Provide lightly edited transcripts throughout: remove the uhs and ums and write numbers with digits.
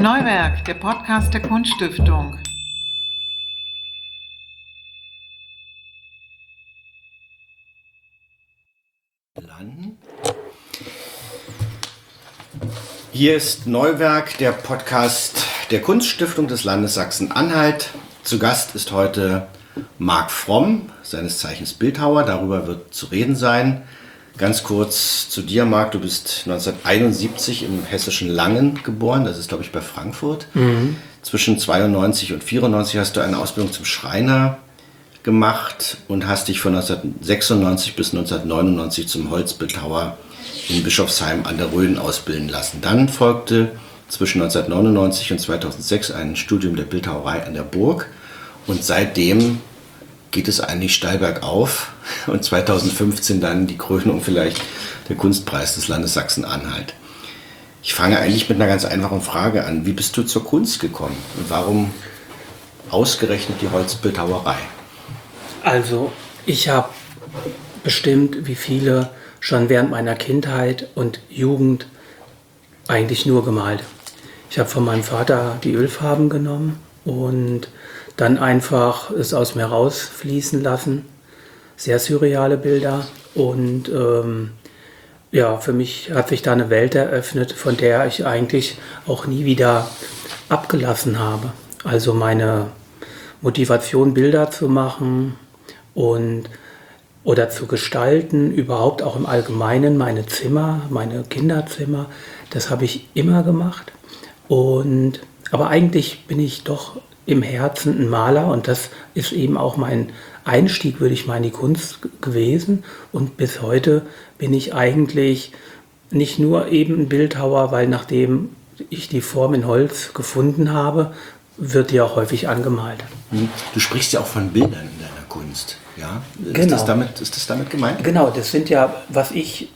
Neuwerk, der Podcast der Kunststiftung. Hier ist Neuwerk, der Podcast der Kunststiftung des Landes Sachsen-Anhalt. Zu Gast ist heute Marc Fromm, seines Zeichens Bildhauer. Darüber wird zu reden sein. Ganz kurz zu dir, Marc. Du bist 1971 im hessischen Langen geboren. Das ist, glaube ich, bei Frankfurt. Zwischen 92 und 94 hast du eine Ausbildung zum Schreiner gemacht und hast dich von 1996 bis 1999 zum Holzbildhauer in Bischofsheim an der Rhön ausbilden lassen. Dann folgte zwischen 1999 und 2006 ein Studium der Bildhauerei an der Burg und seitdem geht es eigentlich steil bergauf und 2015 dann die Krönung vielleicht der Kunstpreis des Landes Sachsen-Anhalt. Ich fange eigentlich mit einer ganz einfachen Frage an. Wie bist du zur Kunst gekommen und warum ausgerechnet die Holzbildhauerei? Also ich habe bestimmt wie viele schon während meiner Kindheit und Jugend eigentlich nur gemalt. Ich habe von meinem Vater die Ölfarben genommen und dann einfach es aus mir rausfließen lassen. Sehr surreale Bilder und für mich hat sich da eine Welt eröffnet, von der ich eigentlich auch nie wieder abgelassen habe. Also meine Motivation, Bilder zu machen oder zu gestalten, überhaupt auch im Allgemeinen meine Zimmer, meine Kinderzimmer, das habe ich immer gemacht. Aber eigentlich bin ich doch im Herzen ein Maler und das ist eben auch mein Einstieg, würde ich mal, in die Kunst gewesen. Und bis heute bin ich eigentlich nicht nur eben ein Bildhauer, weil nachdem ich die Form in Holz gefunden habe, wird die auch häufig angemalt. Du sprichst ja auch von Bildern in deiner Kunst, ja? Genau. Ist das damit gemeint? Genau, das sind ja, was ich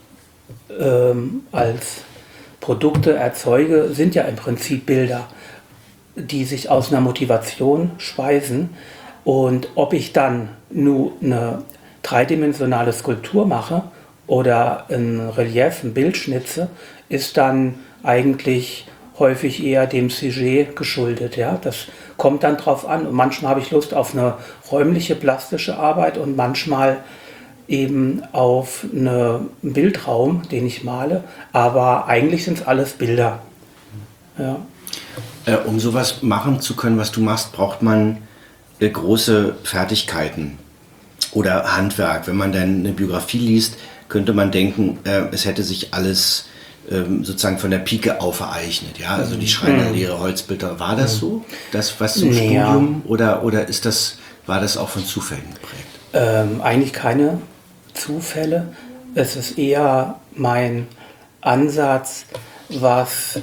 als Produkte erzeuge, sind ja im Prinzip Bilder, die sich aus einer Motivation speisen. Und ob ich dann nur eine dreidimensionale Skulptur mache oder ein Relief, ein Bild schnitze, ist dann eigentlich häufig eher dem Sujet geschuldet. Ja? Das kommt dann drauf an. Und manchmal habe ich Lust auf eine räumliche, plastische Arbeit und manchmal eben auf einen Bildraum, den ich male. Aber eigentlich sind es alles Bilder. Ja. Um sowas machen zu können, was du machst, braucht man große Fertigkeiten oder Handwerk. Wenn man dann eine Biografie liest, könnte man denken, es hätte sich alles sozusagen von der Pike auf ereignet. Ja? Also die Schreinerlehre, Holzbilder, war das so? Das was zum Studium oder war das auch von Zufällen geprägt? Eigentlich keine Zufälle. Es ist eher mein Ansatz, was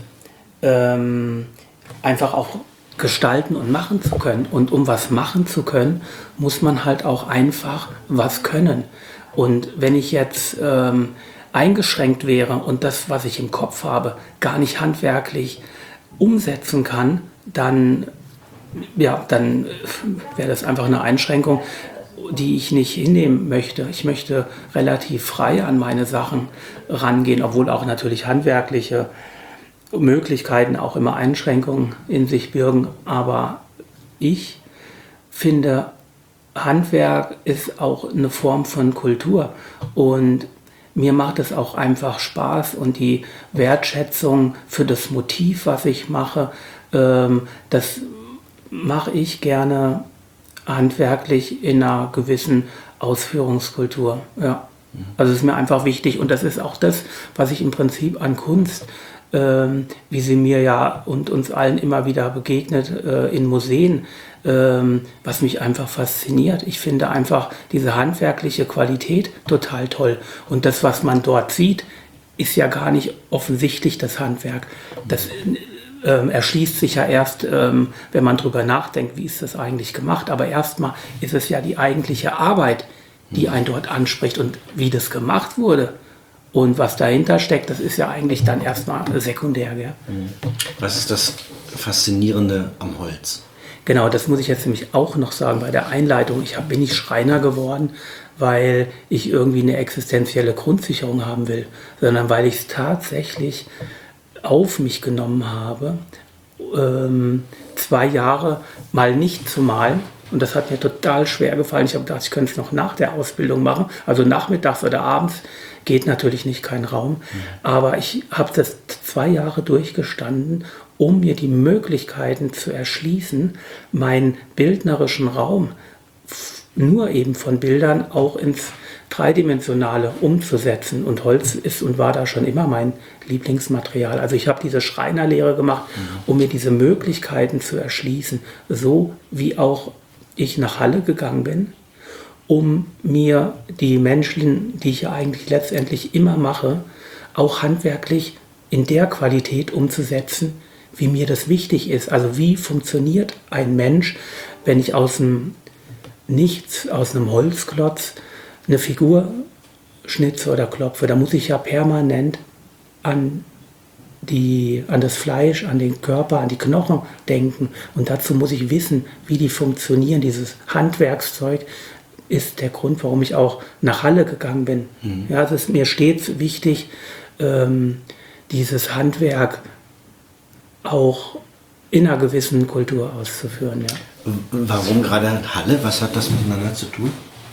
einfach auch gestalten und machen zu können. Und um was machen zu können, muss man halt auch einfach was können. Und wenn ich jetzt eingeschränkt wäre und das, was ich im Kopf habe, gar nicht handwerklich umsetzen kann, dann wäre das einfach eine Einschränkung, die ich nicht hinnehmen möchte. Ich möchte relativ frei an meine Sachen rangehen, obwohl auch natürlich handwerkliche Möglichkeiten auch immer Einschränkungen in sich birgen. Aber ich finde, Handwerk ist auch eine Form von Kultur und mir macht es auch einfach Spaß und die Wertschätzung für das Motiv, was ich mache, das mache ich gerne handwerklich in einer gewissen Ausführungskultur. Ja. Also es ist mir einfach wichtig und das ist auch das, was ich im Prinzip an Kunst, wie sie mir ja und uns allen immer wieder begegnet in Museen, was mich einfach fasziniert. Ich finde einfach diese handwerkliche Qualität total toll. Und das, was man dort sieht, ist ja gar nicht offensichtlich das Handwerk. Das erschließt sich ja erst, wenn man drüber nachdenkt, wie ist das eigentlich gemacht. Aber erstmal ist es ja die eigentliche Arbeit, die einen dort anspricht und wie das gemacht wurde. Und was dahinter steckt, das ist ja eigentlich dann erstmal sekundär. Gell? Was ist das Faszinierende am Holz? Genau, das muss ich jetzt nämlich auch noch sagen bei der Einleitung. Bin nicht Schreiner geworden, weil ich irgendwie eine existenzielle Grundsicherung haben will, sondern weil ich es tatsächlich auf mich genommen habe 2 Jahre mal nicht zu malen. Und das hat mir total schwer gefallen. Ich habe gedacht, ich könnte es noch nach der Ausbildung machen. Also nachmittags oder abends geht natürlich nicht, kein Raum. Aber ich habe das 2 Jahre durchgestanden, um mir die Möglichkeiten zu erschließen, meinen bildnerischen Raum nur eben von Bildern auch ins Dreidimensionale umzusetzen. Und Holz ist und war da schon immer mein Lieblingsmaterial. Also ich habe diese Schreinerlehre gemacht, um mir diese Möglichkeiten zu erschließen. So wie auch ich nach Halle gegangen bin, um mir die Menschen, die ich ja eigentlich letztendlich immer mache, auch handwerklich in der Qualität umzusetzen, wie mir das wichtig ist. Also wie funktioniert ein Mensch, wenn ich aus dem Nichts, aus einem Holzklotz, eine Figur schnitze oder klopfe. Da muss ich ja permanent an das Fleisch, an den Körper, an die Knochen denken. Und dazu muss ich wissen, wie die funktionieren. Dieses Handwerkszeug ist der Grund, warum ich auch nach Halle gegangen bin. Ja, es ist mir stets wichtig, dieses Handwerk auch in einer gewissen Kultur auszuführen. Ja. Warum gerade Halle? Was hat das miteinander zu tun?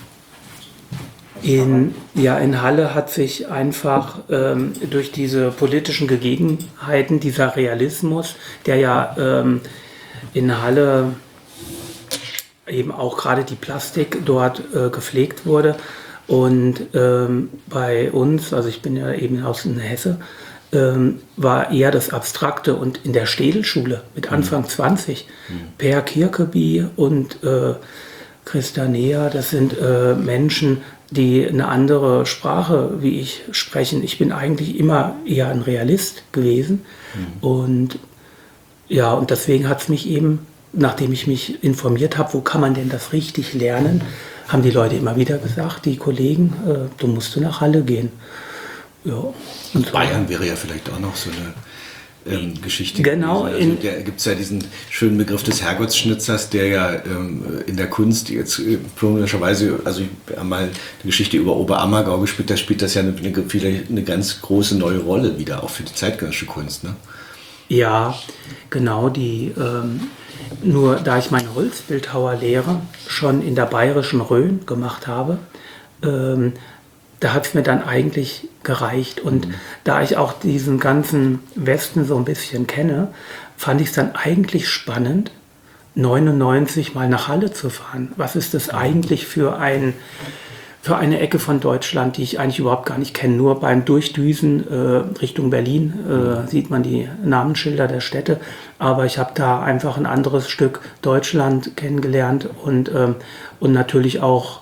In Halle hat sich einfach durch diese politischen Gegebenheiten, dieser Realismus, der ja in Halle eben auch gerade die Plastik dort gepflegt wurde. Und bei uns, also ich bin ja eben aus Hesse, war eher das Abstrakte. Und in der Städelschule mit Anfang 20, Per Kirkeby und Christa Neher, das sind Menschen, die eine andere Sprache wie ich sprechen. Ich bin eigentlich immer eher ein Realist gewesen. Und ja, und deswegen hat es mich eben, nachdem ich mich informiert habe, wo kann man denn das richtig lernen, haben die Leute immer wieder gesagt, die Kollegen, du musst nach Halle gehen. Ja. Und Bayern wäre ja vielleicht auch noch so eine Geschichte. Genau. Also da gibt es ja diesen schönen Begriff des Herrgottsschnitzers, der ja in der Kunst jetzt komischerweise, also ich habe mal eine Geschichte über Oberammergau gespielt, da spielt das ja eine ganz große neue Rolle wieder, auch für die zeitgenössische Kunst. Ne? Ja, genau. Nur da ich meine Holzbildhauerlehre schon in der bayerischen Rhön gemacht habe, da hat es mir dann eigentlich gereicht. Und da ich auch diesen ganzen Westen so ein bisschen kenne, fand ich es dann eigentlich spannend, 99 mal nach Halle zu fahren. Was ist das eigentlich für eine Ecke von Deutschland, die ich eigentlich überhaupt gar nicht kenne? Nur beim Durchdüsen Richtung Berlin sieht man die Namensschilder der Städte. Aber ich habe da einfach ein anderes Stück Deutschland kennengelernt und natürlich auch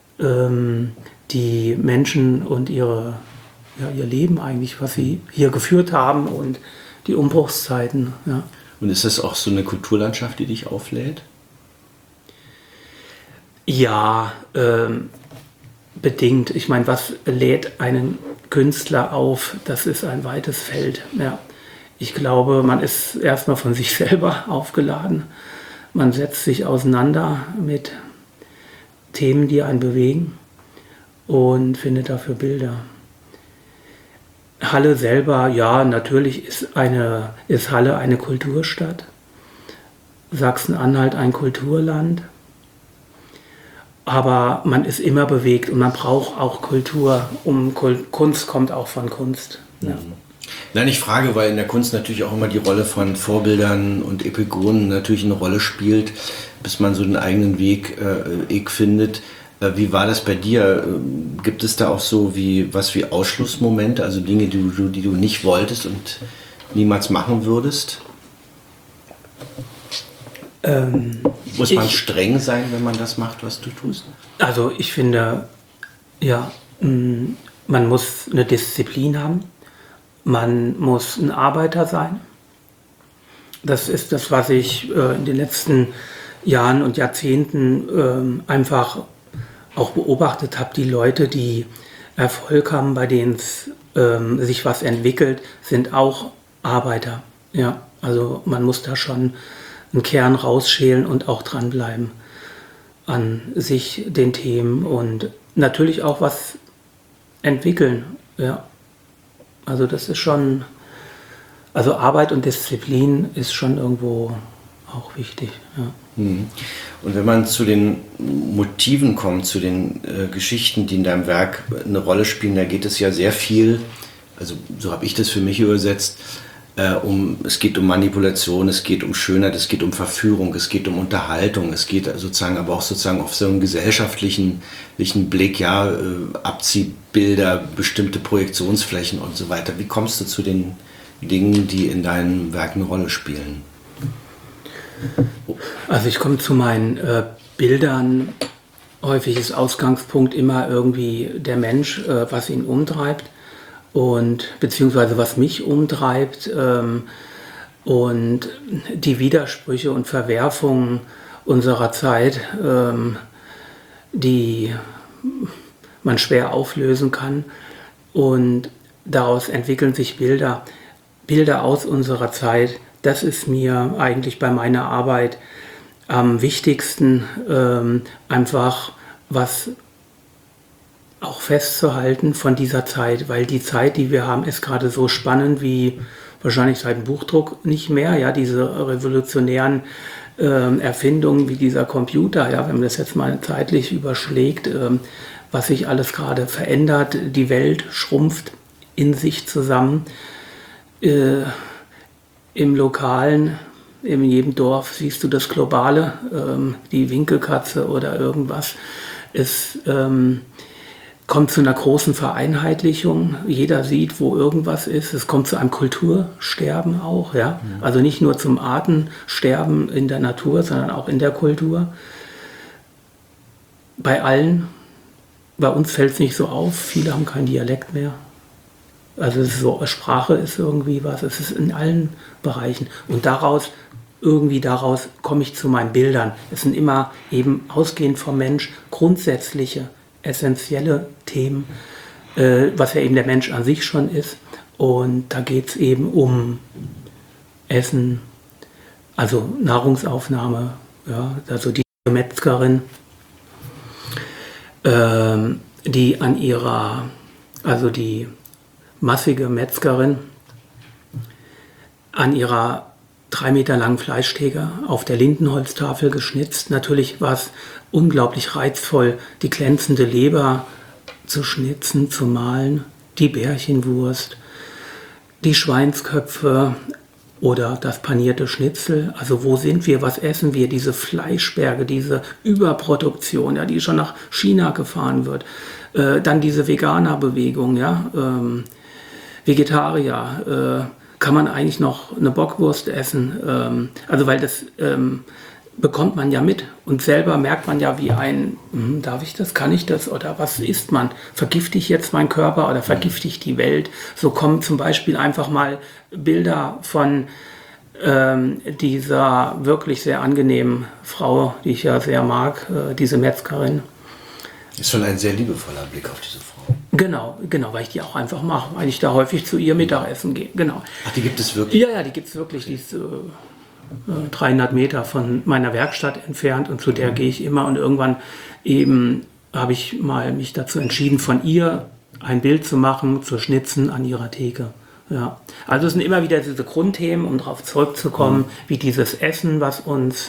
die Menschen und ihr Leben eigentlich, was sie hier geführt haben und die Umbruchszeiten. Ja. Und ist das auch so eine Kulturlandschaft, die dich auflädt? Ja, bedingt. Ich meine, was lädt einen Künstler auf? Das ist ein weites Feld. Ja. Ich glaube, man ist erstmal von sich selber aufgeladen. Man setzt sich auseinander mit Themen, die einen bewegen und findet dafür Bilder. Halle selber, ja, natürlich ist Halle eine Kulturstadt. Sachsen-Anhalt ein Kulturland. Aber man ist immer bewegt und man braucht auch Kultur. Kunst kommt auch von Kunst. Ja. Nein, ich frage, weil in der Kunst natürlich auch immer die Rolle von Vorbildern und Epigonen natürlich eine Rolle spielt, bis man so den eigenen Weg findet. Wie war das bei dir? Gibt es da auch so wie Ausschlussmomente, also Dinge, die du nicht wolltest und niemals machen würdest? Muss man streng sein, wenn man das macht, was du tust? Also ich finde, ja, man muss eine Disziplin haben. Man muss ein Arbeiter sein. Das ist das, was ich in den letzten Jahren und Jahrzehnten einfach auch beobachtet habe. Die Leute, die Erfolg haben, bei denen sich was entwickelt, sind auch Arbeiter. Ja, also man muss da schon einen Kern rausschälen und auch dranbleiben an sich, den Themen und natürlich auch was entwickeln. Ja, also das ist schon Also Arbeit und Disziplin ist schon irgendwo auch wichtig. Ja. Und wenn man zu den Motiven kommt, zu den Geschichten, die in deinem Werk eine Rolle spielen, da geht es ja sehr viel, also so habe ich das für mich übersetzt, es geht um Manipulation, es geht um Schönheit, es geht um Verführung, es geht um Unterhaltung, es geht sozusagen aber auch sozusagen auf so einen gesellschaftlichen Blick, ja, Abziehbilder, bestimmte Projektionsflächen und so weiter. Wie kommst du zu den Dingen, die in deinem Werk eine Rolle spielen? Also ich komme zu meinen Bildern, häufig ist Ausgangspunkt immer irgendwie der Mensch, was ihn umtreibt. Und beziehungsweise was mich umtreibt und die Widersprüche und Verwerfungen unserer Zeit, die man schwer auflösen kann. Und daraus entwickeln sich Bilder aus unserer Zeit. Das ist mir eigentlich bei meiner Arbeit am wichtigsten, einfach was auch festzuhalten von dieser Zeit, weil die Zeit, die wir haben, ist gerade so spannend wie wahrscheinlich seit dem Buchdruck nicht mehr. Ja, diese revolutionären Erfindungen wie dieser Computer, ja, wenn man das jetzt mal zeitlich überschlägt, was sich alles gerade verändert, die Welt schrumpft in sich zusammen. Im Lokalen, in jedem Dorf siehst du das Globale, die Winkelkatze oder irgendwas. Es kommt zu einer großen Vereinheitlichung. Jeder sieht, wo irgendwas ist. Es kommt zu einem Kultursterben auch. Ja? Also nicht nur zum Artensterben in der Natur, sondern auch in der Kultur. Bei allen. Bei uns fällt es nicht so auf. Viele haben keinen Dialekt mehr. Also es ist so, Sprache ist irgendwie was. Es ist in allen Bereichen. Und daraus komme ich zu meinen Bildern. Es sind immer eben ausgehend vom Mensch grundsätzliche, essentielle Themen, was ja eben der Mensch an sich schon ist. Und da geht es eben um Essen, also Nahrungsaufnahme, ja, also die Metzgerin, die an die massige Metzgerin an ihrer 3 Meter langen Fleischtheke auf der Lindenholztafel geschnitzt. Natürlich war es unglaublich reizvoll, die glänzende Leber zu schnitzen, zu malen, die Bärchenwurst, die Schweinsköpfe oder das panierte Schnitzel. Also wo sind wir, was essen wir? Diese Fleischberge, diese Überproduktion, ja, die schon nach China gefahren wird. Dann diese Veganerbewegung, ja, Vegetarier, kann man eigentlich noch eine Bockwurst essen? Also weil das bekommt man ja mit und selber merkt man ja wie darf ich das, kann ich das oder was isst man? Vergifte ich jetzt meinen Körper oder vergifte ich die Welt? So kommen zum Beispiel einfach mal Bilder von dieser wirklich sehr angenehmen Frau, die ich ja sehr mag, diese Metzgerin. Ist schon ein sehr liebevoller Blick auf diese Frau. Genau, weil ich die auch einfach mache, weil ich da häufig zu ihr Mittagessen gehe. Genau. Ach, die gibt es wirklich? Ja, die gibt es wirklich. Die ist 300 Meter von meiner Werkstatt entfernt und zu der gehe ich immer. Und irgendwann eben habe ich mal mich dazu entschieden, von ihr ein Bild zu machen, zu schnitzen an ihrer Theke. Ja. Also es sind immer wieder diese Grundthemen, um darauf zurückzukommen, wie dieses Essen, was uns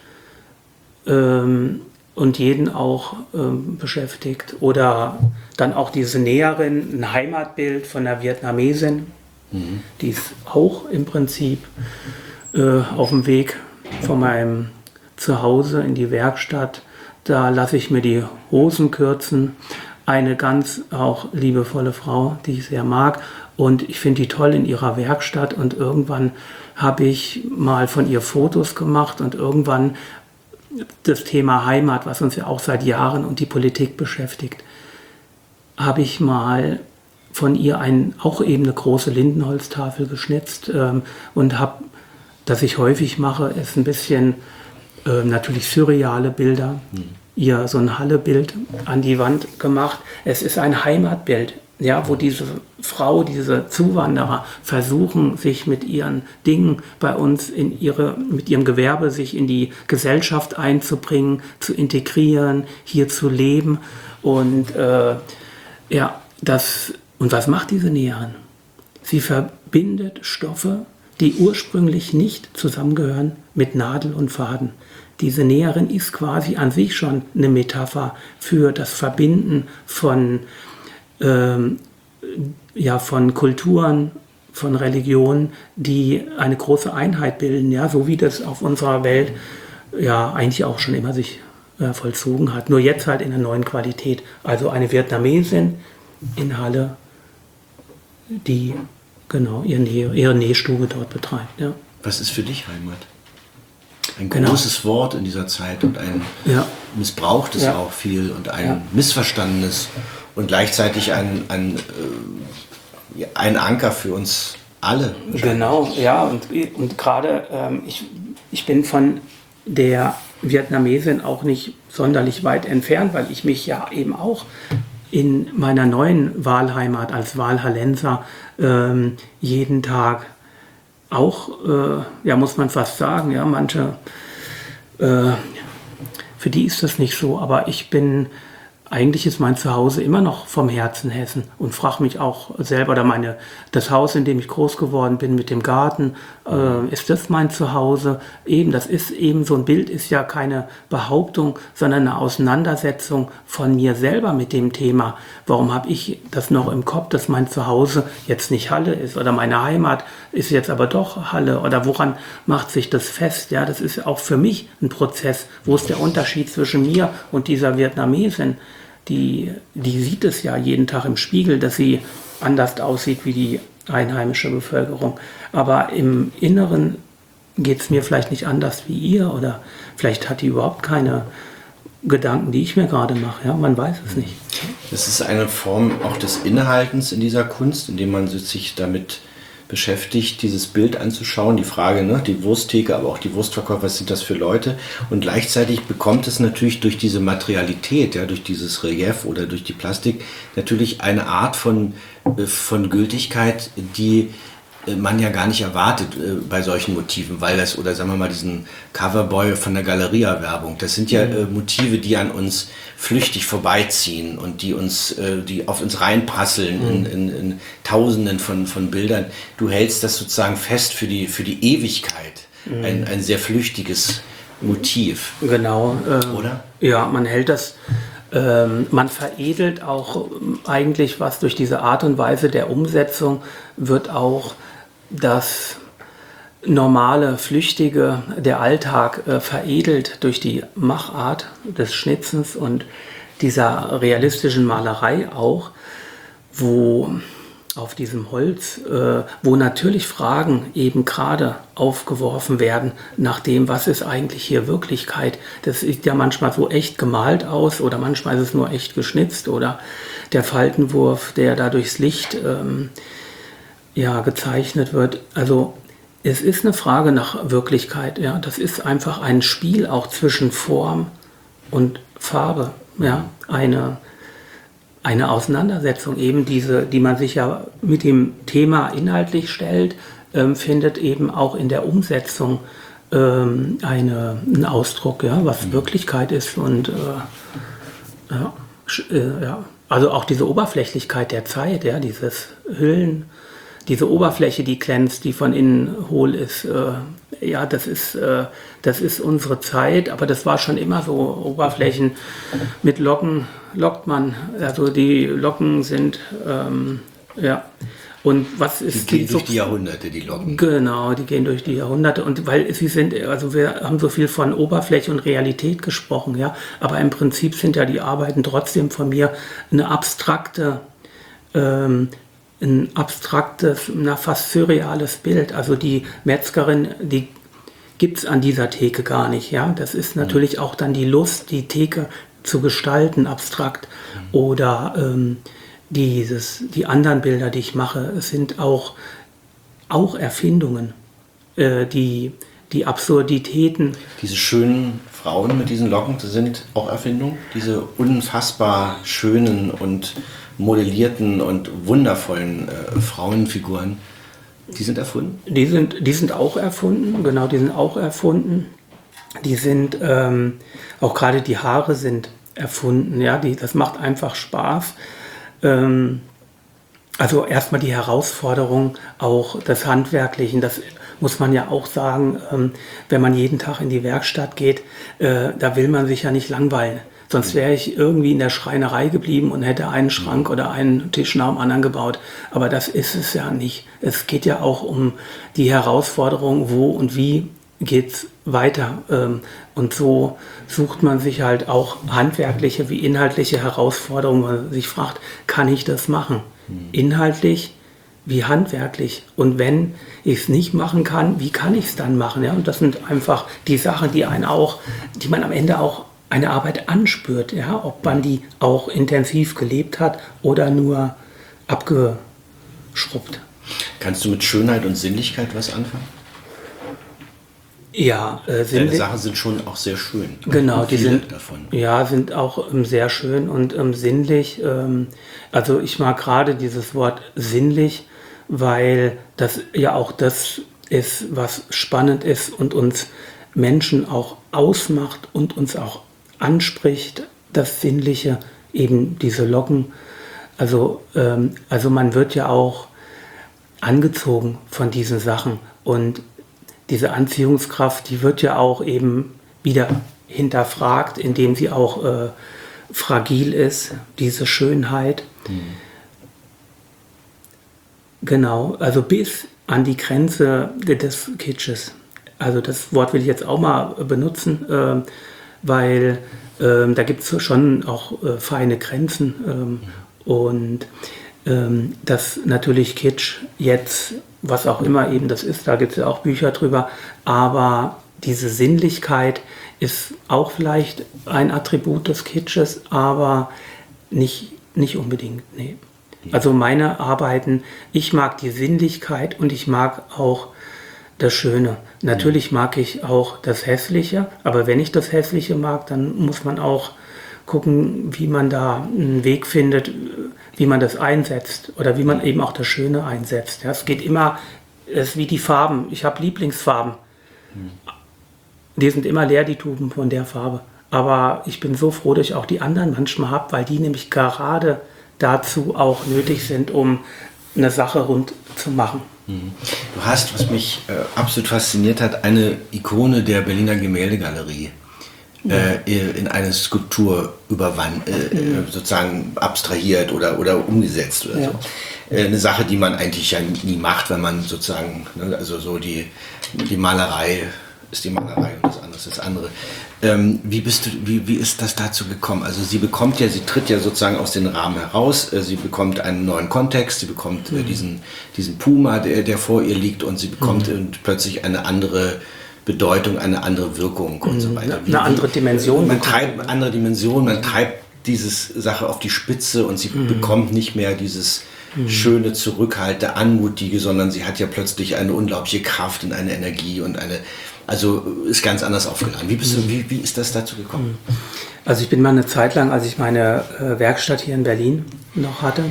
und jeden auch beschäftigt. Oder dann auch diese Näherin, ein Heimatbild von einer Vietnamesin, die ist auch im Prinzip auf dem Weg von meinem Zuhause in die Werkstatt. Da lasse ich mir die Hosen kürzen. Eine ganz auch liebevolle Frau, die ich sehr mag. Und ich finde die toll in ihrer Werkstatt. Und irgendwann habe ich mal von ihr Fotos gemacht und irgendwann das Thema Heimat, was uns ja auch seit Jahren und die Politik beschäftigt, habe ich mal von ihr auch eben eine große Lindenholztafel geschnitzt und habe, das ich häufig mache, ist ein bisschen natürlich surreale Bilder, ihr so ein Hallebild an die Wand gemacht. Es ist ein Heimatbild, ja, wo diese Frau, diese Zuwanderer versuchen, sich mit ihren Dingen bei uns mit ihrem Gewerbe sich in die Gesellschaft einzubringen, zu integrieren, hier zu leben. Und und was macht diese Näherin? Sie verbindet Stoffe, die ursprünglich nicht zusammengehören, mit Nadel und Faden. Diese Näherin ist quasi an sich schon eine Metapher für das Verbinden von von Kulturen, von Religionen, die eine große Einheit bilden, ja, so wie das auf unserer Welt ja eigentlich auch schon immer sich vollzogen hat. Nur jetzt halt in einer neuen Qualität. Also eine Vietnamesin in Halle, die genau ihre Nähstube dort betreibt. Ja. Was ist für dich Heimat? Ein Genau. großes Wort in dieser Zeit und ein missbrauchtes auch viel und ein missverstandenes und gleichzeitig ein Anker für uns alle. Genau, ja, und gerade ich bin von der Vietnamesin auch nicht sonderlich weit entfernt, weil ich mich ja eben auch in meiner neuen Wahlheimat als Walhallenser jeden Tag auch, muss man fast sagen, ja, manche, für die ist das nicht so, aber eigentlich ist mein Zuhause immer noch vom Herzen Hessen und frage mich auch selber, oder das Haus, in dem ich groß geworden bin, mit dem Garten, ist das mein Zuhause? Eben, das ist eben, so ein Bild ist ja keine Behauptung, sondern eine Auseinandersetzung von mir selber mit dem Thema. Warum habe ich das noch im Kopf, dass mein Zuhause jetzt nicht Halle ist oder meine Heimat ist jetzt aber doch Halle, oder woran macht sich das fest? Ja, das ist auch für mich ein Prozess. Wo ist der Unterschied zwischen mir und dieser Vietnamesin? Die sieht es ja jeden Tag im Spiegel, dass sie anders aussieht wie die einheimische Bevölkerung. Aber im Inneren geht es mir vielleicht nicht anders wie ihr, oder vielleicht hat die überhaupt keine Gedanken, die ich mir gerade mache. Ja, man weiß es nicht. Das ist eine Form auch des Innehaltens in dieser Kunst, indem man sich damit beschäftigt, dieses Bild anzuschauen, die Frage, ne, die Wursttheke, aber auch die Wurstverkäufer, was sind das für Leute? Und gleichzeitig bekommt es natürlich durch diese Materialität, ja, durch dieses Relief oder durch die Plastik, natürlich eine Art von Gültigkeit, die man ja gar nicht erwartet bei solchen Motiven, weil das, oder sagen wir mal diesen Coverboy von der Galeria-Werbung, das sind ja Motive, die an uns flüchtig vorbeiziehen und die auf uns reinprasseln in Tausenden von Bildern. Du hältst das sozusagen fest für die Ewigkeit, ein sehr flüchtiges Motiv. Genau. Oder? Ja, man hält das. Man veredelt auch eigentlich was durch diese Art und Weise der Umsetzung, wird auch das normale, flüchtige, der Alltag veredelt durch die Machart des Schnitzens und dieser realistischen Malerei auch, wo auf diesem Holz, wo natürlich Fragen eben gerade aufgeworfen werden nach dem, was ist eigentlich hier Wirklichkeit. Das sieht ja manchmal so echt gemalt aus oder manchmal ist es nur echt geschnitzt oder der Faltenwurf, der da durchs Licht gezeichnet wird. Also es ist eine Frage nach Wirklichkeit. Ja, das ist einfach ein Spiel auch zwischen Form und Farbe. Ja, eine Auseinandersetzung eben die man sich ja mit dem Thema inhaltlich stellt, findet eben auch in der Umsetzung einen Ausdruck, ja, was Wirklichkeit ist und also auch diese Oberflächlichkeit der Zeit, ja, dieses Hüllen, diese Oberfläche, die glänzt, die von innen hohl ist, das ist unsere Zeit, aber das war schon immer so. Oberflächen mit Locken lockt man, also die Locken sind, Und was ist die gehen durch die Jahrhunderte, die Locken. Genau, die gehen durch die Jahrhunderte und weil sie sind, also wir haben so viel von Oberfläche und Realität gesprochen, ja, aber im Prinzip sind ja die Arbeiten trotzdem von mir eine abstrakte, ein abstraktes, fast surreales Bild. Also die Metzgerin, die gibt es an dieser Theke gar nicht. Ja? Das ist natürlich auch dann die Lust, die Theke zu gestalten, abstrakt. Oder die anderen Bilder, die ich mache, sind auch Erfindungen. Die Absurditäten. Diese schönen Frauen mit diesen Locken, das sind auch Erfindungen? Diese unfassbar schönen und modellierten und wundervollen Frauenfiguren, die sind erfunden? Die sind auch erfunden, genau, die sind auch erfunden. Die sind, auch gerade die Haare sind erfunden, ja, das macht einfach Spaß. Also erstmal die Herausforderung auch des Handwerklichen, das muss man ja auch sagen, wenn man jeden Tag in die Werkstatt geht, da will man sich ja nicht langweilen. Sonst wäre ich irgendwie in der Schreinerei geblieben und hätte einen Schrank oder einen Tisch nach dem anderen gebaut. Aber das ist es ja nicht. Es geht ja auch um die Herausforderung, wo und wie geht's weiter. Und so sucht man sich halt auch handwerkliche wie inhaltliche Herausforderungen, wo man sich fragt, kann ich das machen? Inhaltlich wie handwerklich. Und wenn ich es nicht machen kann, wie kann ich es dann machen? Ja? Und das sind einfach die Sachen, die man am Ende auch eine Arbeit anspürt, ja? Ob man die auch intensiv gelebt hat oder nur abgeschrubbt. Kannst du mit Schönheit und Sinnlichkeit was anfangen? Ja, Deine Sachen sind schon auch sehr schön. Genau, die sind davon. Ja, sind auch sehr schön und sinnlich. Also ich mag gerade dieses Wort sinnlich, weil das ja auch das ist, was spannend ist und uns Menschen auch ausmacht und uns auch anspricht, das Sinnliche, eben diese Locken. Also man wird ja auch angezogen von diesen Sachen und diese Anziehungskraft, die wird ja auch eben wieder hinterfragt, indem sie auch fragil ist, diese Schönheit. Genau, also bis an die Grenze des Kitsches. Also das Wort will ich jetzt auch mal benutzen, weil da gibt es schon auch feine Grenzen und dass natürlich Kitsch jetzt, was auch immer eben das ist, da gibt es ja auch Bücher drüber, aber diese Sinnlichkeit ist auch vielleicht ein Attribut des Kitsches, aber nicht unbedingt, nee. Also meine Arbeiten, ich mag die Sinnlichkeit und ich mag auch das Schöne. Natürlich mag ich auch das Hässliche, aber wenn ich das Hässliche mag, dann muss man auch gucken, wie man da einen Weg findet, wie man das einsetzt oder wie man eben auch das Schöne einsetzt. Ja, es geht immer, es ist wie die Farben. Ich habe Lieblingsfarben. Die sind immer leer, die Tuben von der Farbe. Aber ich bin so froh, dass ich auch die anderen manchmal habe, weil die nämlich gerade dazu auch nötig sind, um eine Sache rund zu machen. Du hast, was mich absolut fasziniert hat, eine Ikone der Berliner Gemäldegalerie in eine Skulptur sozusagen abstrahiert oder umgesetzt oder so. Eine Sache, die man eigentlich ja nie macht, wenn man sozusagen, ne, also so die Malerei ist die Malerei und das andere ist das andere. Wie ist das dazu gekommen? Also sie tritt ja sozusagen aus dem Rahmen heraus, sie bekommt einen neuen Kontext, sie bekommt diesen Puma, der vor ihr liegt und sie bekommt plötzlich eine andere Bedeutung, eine andere Wirkung und so weiter. Eine andere Dimension. Man treibt diese Sache auf die Spitze und sie bekommt nicht mehr dieses schöne, zurückhaltende, anmutige, sondern sie hat ja plötzlich eine unglaubliche Kraft und eine Energie und also ist ganz anders aufgeladen. Wie ist das dazu gekommen? Also ich bin mal eine Zeit lang, als ich meine Werkstatt hier in Berlin noch hatte,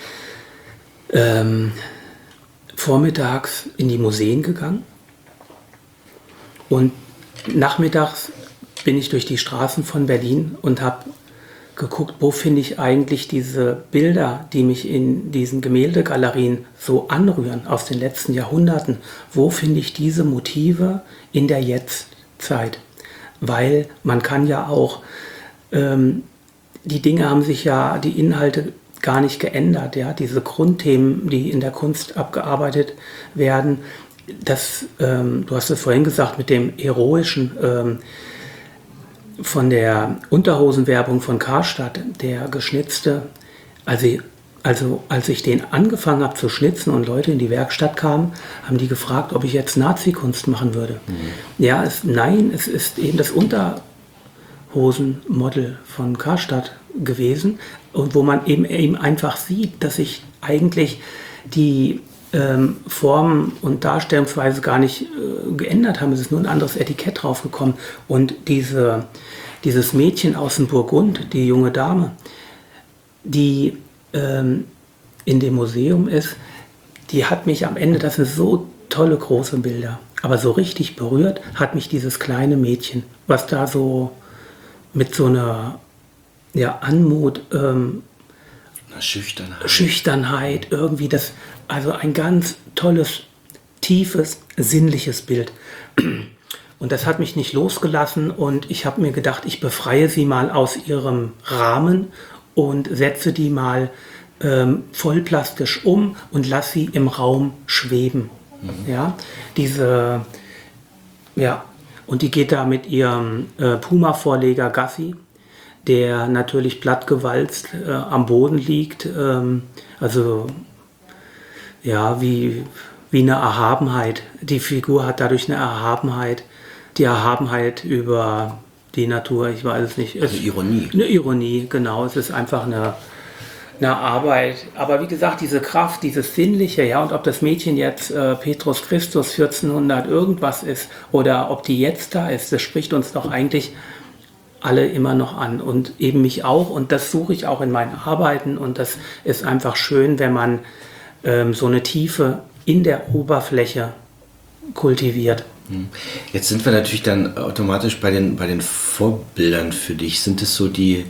vormittags in die Museen gegangen und nachmittags bin ich durch die Straßen von Berlin und habe geguckt, wo finde ich eigentlich diese Bilder, die mich in diesen Gemäldegalerien so anrühren aus den letzten Jahrhunderten. Wo finde ich diese Motive in der Jetztzeit? Weil man kann ja auch, die Dinge haben sich ja, die Inhalte gar nicht geändert. Ja? Diese Grundthemen, die in der Kunst abgearbeitet werden, du hast es vorhin gesagt, mit dem Heroischen, von der Unterhosenwerbung von Karstadt, der geschnitzte, also als ich den angefangen habe zu schnitzen und Leute in die Werkstatt kamen, haben die gefragt, ob ich jetzt Nazi-Kunst machen würde. Ja, es ist eben das Unterhosenmodel von Karstadt gewesen und wo man eben einfach sieht, dass sich eigentlich die Formen und Darstellungsweise gar nicht geändert haben. Es ist nur ein anderes Etikett draufgekommen. Und dieses Mädchen aus dem Burgund, die junge Dame, die in dem Museum ist, die hat mich am Ende, das sind so tolle große Bilder, aber so richtig berührt hat mich dieses kleine Mädchen, was da so mit so einer Anmut Schüchternheit, irgendwie also ein ganz tolles, tiefes, sinnliches Bild. Und das hat mich nicht losgelassen und ich habe mir gedacht, ich befreie sie mal aus ihrem Rahmen und setze die mal vollplastisch um und lasse sie im Raum schweben. Ja, und die geht da mit ihrem Puma-Vorleger Gassi, der natürlich plattgewalzt am Boden liegt, also ja, wie eine Erhabenheit. Die Figur hat dadurch eine Erhabenheit, die Erhabenheit über die Natur, ich weiß es nicht. Also Ironie. Eine Ironie, genau. Es ist einfach eine Arbeit. Aber wie gesagt, diese Kraft, dieses Sinnliche, ja, und ob das Mädchen jetzt Petrus Christus 1400 irgendwas ist oder ob die jetzt da ist, das spricht uns doch eigentlich alle immer noch an und eben mich auch. Und das suche ich auch in meinen Arbeiten und das ist einfach schön, wenn man so eine Tiefe in der Oberfläche kultiviert. Jetzt sind wir natürlich dann automatisch bei den Vorbildern für dich. Sind es so die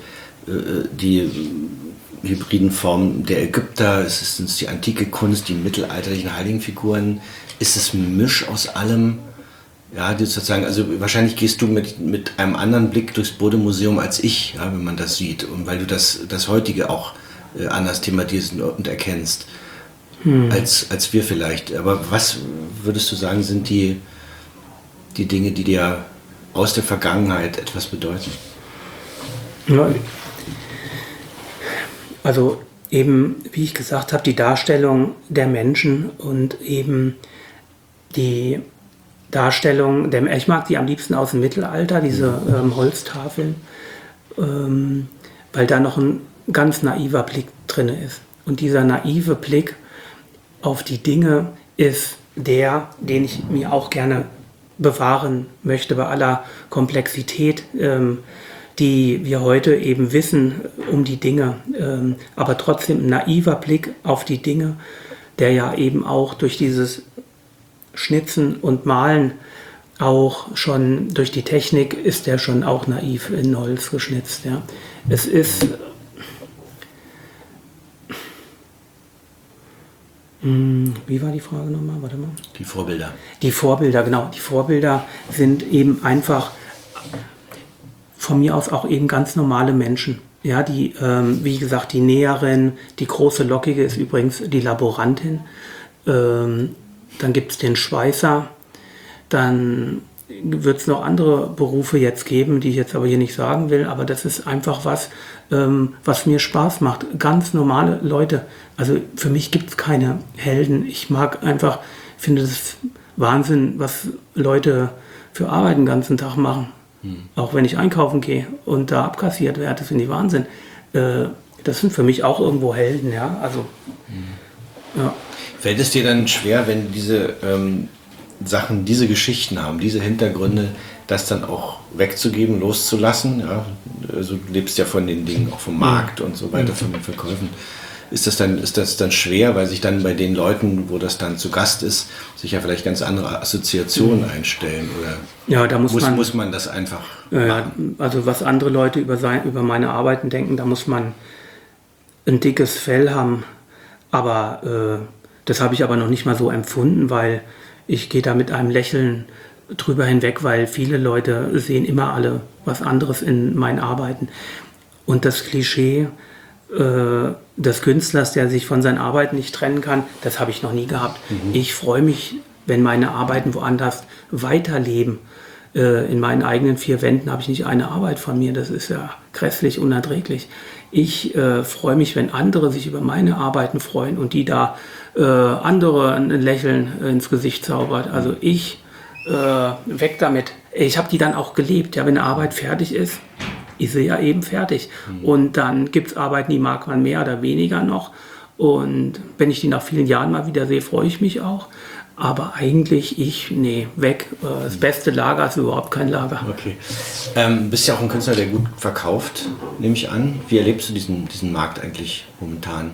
hybriden Formen der Ägypter? Sind es die antike Kunst, die mittelalterlichen Heiligenfiguren? Ist es ein Misch aus allem? Ja, die sozusagen, also wahrscheinlich gehst du mit einem anderen Blick durchs Bode-Museum als ich, ja, wenn man das sieht. Und weil du das heutige auch anders thematisierst und erkennst. Als wir vielleicht. Aber was würdest du sagen, sind die Dinge, die dir aus der Vergangenheit etwas bedeuten? Ja, also eben, wie ich gesagt habe, die Darstellung der Menschen und eben die Darstellung ich mag die am liebsten aus dem Mittelalter, diese Holztafeln, weil da noch ein ganz naiver Blick drin ist. Und dieser naive Blick auf die Dinge ist den ich mir auch gerne bewahren möchte bei aller Komplexität, die wir heute eben wissen um die Dinge, aber trotzdem ein naiver Blick auf die Dinge, der ja eben auch durch dieses Schnitzen und Malen auch schon durch die Technik ist der schon auch naiv in Holz geschnitzt. Ja. Es ist wie war die Frage nochmal? Warte mal. Die Vorbilder. Die Vorbilder, genau. Die Vorbilder sind eben einfach von mir aus auch eben ganz normale Menschen. Ja, die, wie gesagt, die Näherin, die große Lockige ist übrigens die Laborantin. Dann gibt es den Schweißer. Dann wird es noch andere Berufe jetzt geben, die ich jetzt aber hier nicht sagen will. Aber das ist einfach was mir Spaß macht. Ganz normale Leute. Also für mich gibt es keine Helden. Ich finde das Wahnsinn, was Leute für Arbeit den ganzen Tag machen. Auch wenn ich einkaufen gehe und da abkassiert werde, das finde ich Wahnsinn. Das sind für mich auch irgendwo Helden, ja. Also, ja. Fällt es dir dann schwer, wenn diese Sachen, diese Geschichten haben, diese Hintergründe, das dann auch wegzugeben, loszulassen? Ja? Also du lebst ja von den Dingen, auch vom Markt und so weiter, von den Verkäufen. Ist das dann schwer, weil sich dann bei den Leuten, wo das dann zu Gast ist, sich ja vielleicht ganz andere Assoziationen einstellen? Oder ja, da muss man das einfach machen? Also was andere Leute über meine Arbeiten denken, da muss man ein dickes Fell haben. Aber das habe ich aber noch nicht mal so empfunden, weil ich gehe da mit einem Lächeln drüber hinweg, weil viele Leute sehen immer alle was anderes in meinen Arbeiten. Und das Klischee des Künstlers, der sich von seinen Arbeiten nicht trennen kann, das habe ich noch nie gehabt. Ich freue mich, wenn meine Arbeiten woanders weiterleben. In meinen eigenen 4 Wänden habe ich nicht eine Arbeit von mir. Das ist ja grässlich unerträglich. Ich freue mich, wenn andere sich über meine Arbeiten freuen und die da andere ein Lächeln ins Gesicht zaubert. Also weg damit. Ich habe die dann auch gelebt. Ja, wenn eine Arbeit fertig ist, ist sie ja eben fertig. Und dann gibt es Arbeiten, die mag man mehr oder weniger noch. Und wenn ich die nach vielen Jahren mal wieder sehe, freue ich mich auch. Aber eigentlich weg. Das beste Lager ist überhaupt kein Lager. Okay. Bist ja auch ein Künstler, der gut verkauft, nehme ich an. Wie erlebst du diesen Markt eigentlich momentan?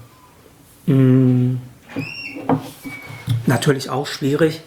Natürlich auch schwierig.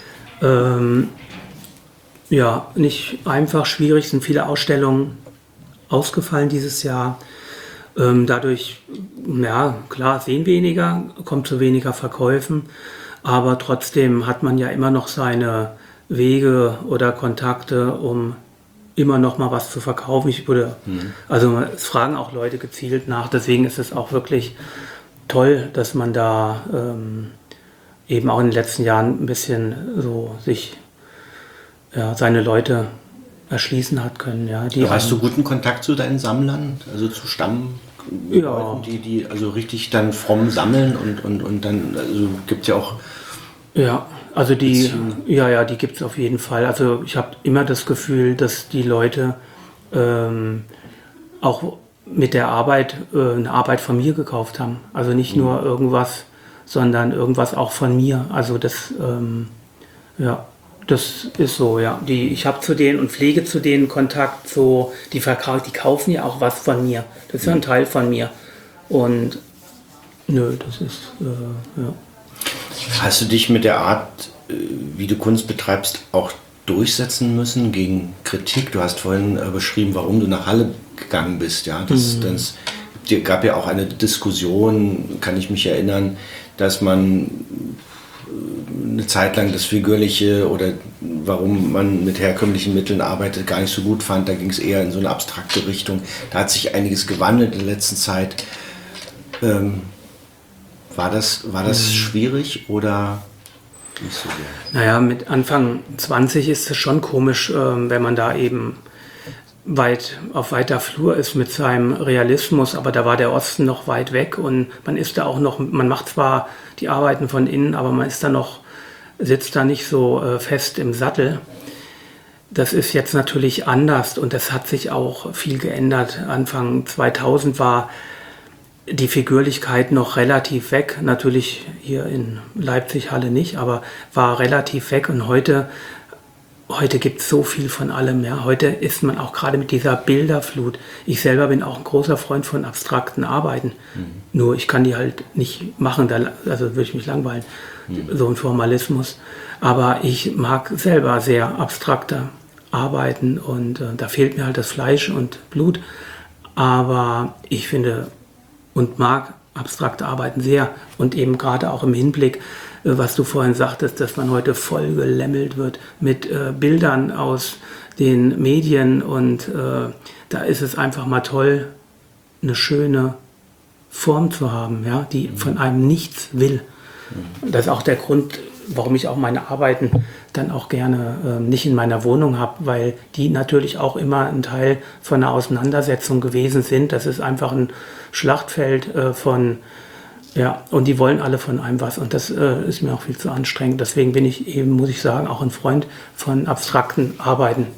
Ja, nicht einfach schwierig. Es sind viele Ausstellungen ausgefallen dieses Jahr. Dadurch ja, klar, sehen weniger, kommt zu weniger Verkäufen, aber trotzdem hat man ja immer noch seine Wege oder Kontakte, um immer noch mal was zu verkaufen. Also es fragen auch Leute gezielt nach, deswegen ist es auch wirklich toll, dass man da eben auch in den letzten Jahren ein bisschen so sich seine Leute erschließen hat können. Ja, Hast du guten Kontakt zu deinen Sammlern, also zu Stammleuten, die also richtig dann fromm sammeln und dann, also gibt es ja auch... Ja, also die gibt es auf jeden Fall. Also ich habe immer das Gefühl, dass die Leute auch mit der Arbeit eine Arbeit von mir gekauft haben. Also nicht nur irgendwas, sondern irgendwas auch von mir. Also das, das ist so, ja. Ich habe zu denen und pflege zu denen Kontakt, so die kaufen ja auch was von mir. Das ist ja ein Teil von mir. Und das ist, ja. Hast du dich mit der Art, wie du Kunst betreibst, auch durchsetzen müssen gegen Kritik? Du hast vorhin beschrieben, warum du nach Halle gegangen bist. Ja? Das gab ja auch eine Diskussion, kann ich mich erinnern, dass man eine Zeit lang das Figürliche oder warum man mit herkömmlichen Mitteln arbeitet, gar nicht so gut fand. Da ging es eher in so eine abstrakte Richtung. Da hat sich einiges gewandelt in der letzten Zeit. War das schwierig oder nicht so sehr? Naja, mit Anfang 20 ist es schon komisch, wenn man da eben auf weiter Flur ist mit seinem Realismus, aber da war der Osten noch weit weg und man ist da auch noch, man macht zwar die Arbeiten von innen, aber man ist da noch, sitzt da nicht so fest im Sattel. Das ist jetzt natürlich anders und das hat sich auch viel geändert. Anfang 2000 war die Figürlichkeit noch relativ weg, natürlich hier in Leipzig, Halle nicht, aber war relativ weg und heute gibt es so viel von allem. Ja. Heute ist man auch gerade mit dieser Bilderflut. Ich selber bin auch ein großer Freund von abstrakten Arbeiten. Nur ich kann die halt nicht machen, also würde ich mich langweilen. So ein Formalismus. Aber ich mag selber sehr abstrakte Arbeiten und da fehlt mir halt das Fleisch und Blut. Aber ich finde und mag abstrakte Arbeiten sehr und eben gerade auch im Hinblick, was du vorhin sagtest, dass man heute voll gelämmelt wird mit Bildern aus den Medien und da ist es einfach mal toll, eine schöne Form zu haben, ja, die von einem nichts will. Das ist auch der Grund, warum ich auch meine Arbeiten dann auch gerne nicht in meiner Wohnung habe, weil die natürlich auch immer ein Teil von einer Auseinandersetzung gewesen sind. Das ist einfach ein Schlachtfeld und die wollen alle von einem was und das ist mir auch viel zu anstrengend. Deswegen bin ich eben, muss ich sagen, auch ein Freund von abstrakten Arbeiten,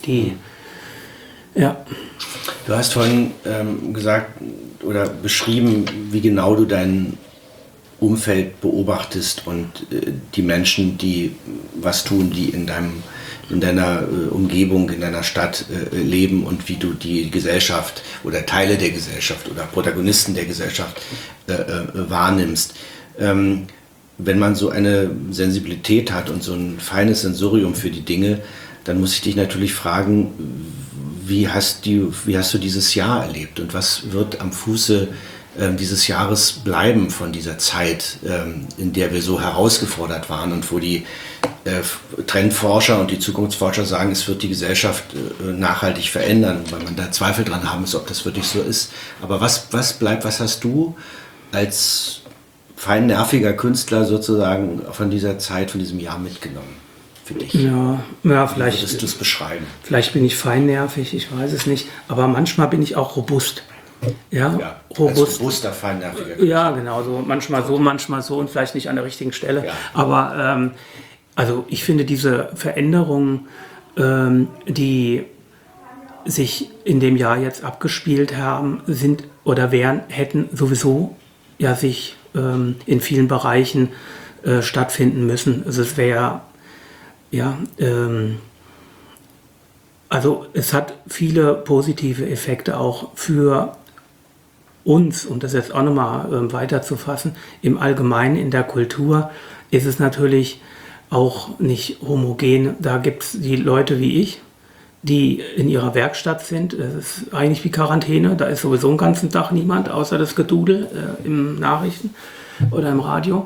ja. Du hast vorhin gesagt oder beschrieben, wie genau du dein Umfeld beobachtest und die Menschen, die was tun, die in deiner Umgebung, in deiner Stadt leben und wie du die Gesellschaft oder Teile der Gesellschaft oder Protagonisten der Gesellschaft wahrnimmst. Wenn man so eine Sensibilität hat und so ein feines Sensorium für die Dinge, dann muss ich dich natürlich fragen, wie hast du dieses Jahr erlebt und was wird am Fuße dieses Jahres bleiben von dieser Zeit, in der wir so herausgefordert waren und wo die Trendforscher und die Zukunftsforscher sagen, es wird die Gesellschaft nachhaltig verändern, weil man da Zweifel dran haben muss, ob das wirklich so ist. Aber was bleibt, was hast du als feinnerviger Künstler sozusagen von dieser Zeit, von diesem Jahr mitgenommen für dich? Ja, vielleicht. Wie würdest du es beschreiben? Vielleicht bin ich feinnervig, ich weiß es nicht, aber manchmal bin ich auch robust. Ja, robust. Robuster, feinnerviger Künstler. Ja, genau, so manchmal so und vielleicht nicht an der richtigen Stelle. Ja. Aber also ich finde diese Veränderungen, die sich in dem Jahr jetzt abgespielt haben, hätten sowieso ja sich in vielen Bereichen stattfinden müssen. Also es wäre also es hat viele positive Effekte auch für uns, um das jetzt auch nochmal weiterzufassen. Im Allgemeinen in der Kultur ist es natürlich auch nicht homogen. Da gibt es die Leute wie ich, die in ihrer Werkstatt sind. Es ist eigentlich wie Quarantäne. Da ist sowieso den ganzen Tag niemand, außer das Gedudel im Nachrichten oder im Radio.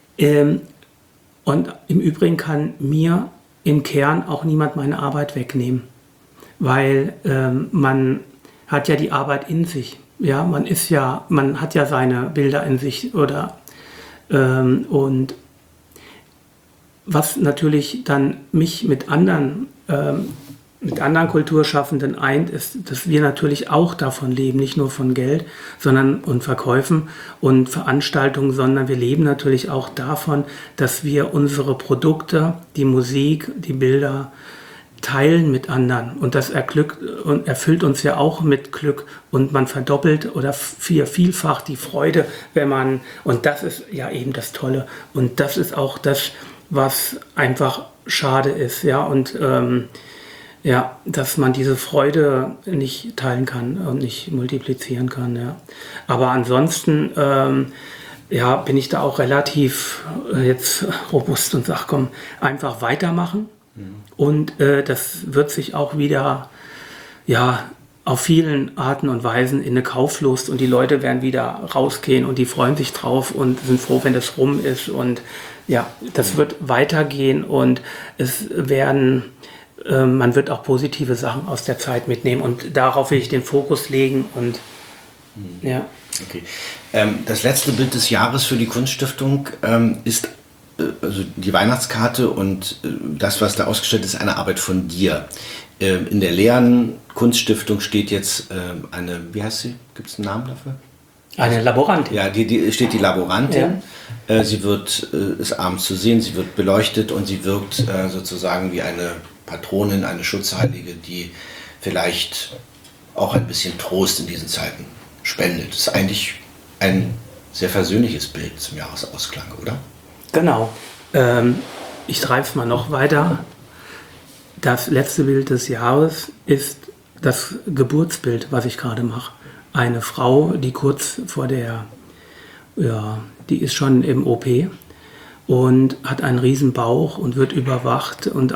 Und im Übrigen kann mir im Kern auch niemand meine Arbeit wegnehmen, weil man hat ja die Arbeit in sich. Ja, man hat ja seine Bilder in sich oder und was natürlich dann mich mit anderen Kulturschaffenden eint, ist, dass wir natürlich auch davon leben, nicht nur von Geld, sondern und Verkäufen und Veranstaltungen, sondern wir leben natürlich auch davon, dass wir unsere Produkte, die Musik, die Bilder teilen mit anderen. Und das erfüllt uns ja auch mit Glück und man verdoppelt oder vielfach die Freude, und das ist ja eben das Tolle. Und das ist auch das, was einfach schade ist, ja, und dass man diese Freude nicht teilen kann und nicht multiplizieren kann, ja. Aber ansonsten, bin ich da auch relativ jetzt robust und sage, komm, einfach weitermachen. Und das wird sich auch wieder, auf vielen Arten und Weisen in eine Kauflust und die Leute werden wieder rausgehen und die freuen sich drauf und sind froh, wenn das rum ist und das wird weitergehen und man wird auch positive Sachen aus der Zeit mitnehmen und darauf will ich den Fokus legen und Okay. Das letzte Bild des Jahres für die Kunststiftung ist also die Weihnachtskarte und das, was da ausgestellt ist, eine Arbeit von dir. In der leeren Kunststiftung steht jetzt eine, wie heißt sie? Gibt es einen Namen dafür? Eine Laborantin. Ja, die steht die Laborantin. Ja. Sie ist abends zu sehen, sie wird beleuchtet und sie wirkt sozusagen wie eine Patronin, eine Schutzheilige, die vielleicht auch ein bisschen Trost in diesen Zeiten spendet. Das ist eigentlich ein sehr versöhnliches Bild zum Jahresausklang, oder? Genau. Ich treibe es mal noch weiter. Das letzte Bild des Jahres ist das Geburtsbild, was ich gerade mache. Eine Frau, die kurz vor die ist schon im OP und hat einen riesen Bauch und wird überwacht und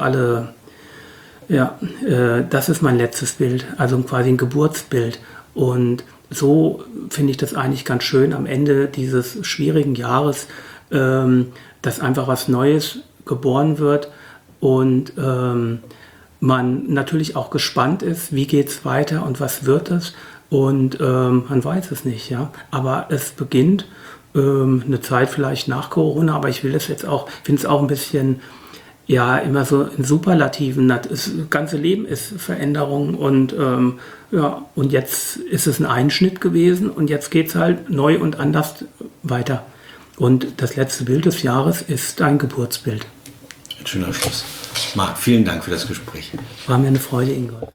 das ist mein letztes Bild, also quasi ein Geburtsbild. Und so finde ich das eigentlich ganz schön am Ende dieses schwierigen Jahres, dass einfach was Neues geboren wird und man natürlich auch gespannt ist, wie geht es weiter und was wird es und man weiß es nicht, ja. Aber es beginnt eine Zeit vielleicht nach Corona, aber ich will das jetzt auch, finde es auch ein bisschen immer so in Superlativen. Das ganze Leben ist Veränderung und und jetzt ist es ein Einschnitt gewesen und jetzt geht es halt neu und anders weiter. Und das letzte Bild des Jahres ist ein Geburtsbild. Ein schöner Schluss. Marc, vielen Dank für das Gespräch. War mir eine Freude, Ingolf.